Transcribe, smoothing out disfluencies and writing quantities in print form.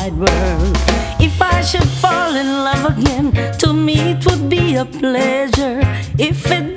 wide world. If I should fall in love again, to me it would be a pleasure. If it